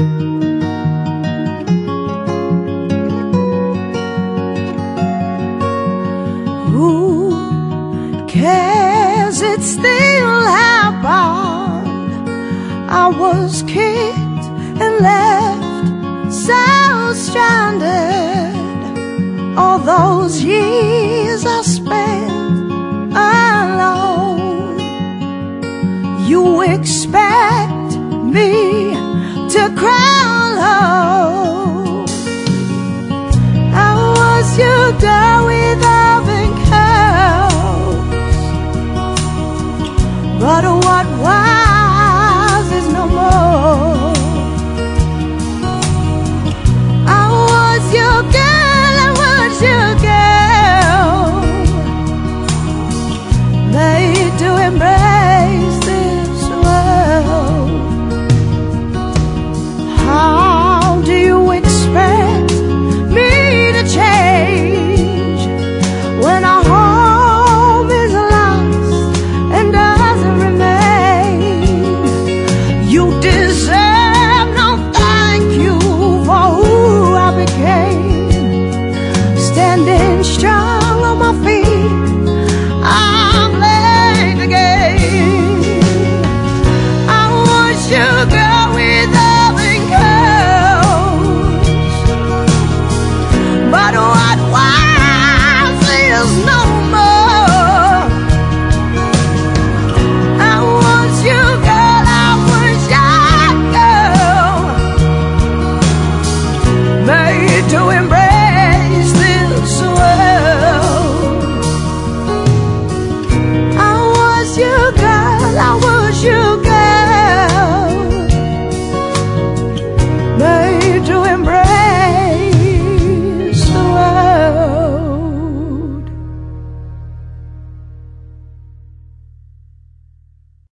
Who cares? It still happened. I was kicked and left so stranded. All those years I spent alone. You expect me to cry